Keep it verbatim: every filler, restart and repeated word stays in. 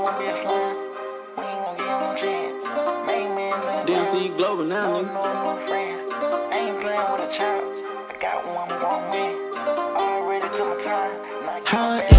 won't be a slime. We ain't gon' give him no chance. Main man's in the D M C Global now, no, nigga. no, no friends. I ain't playing with a child. I got one grown man. Already took my time. How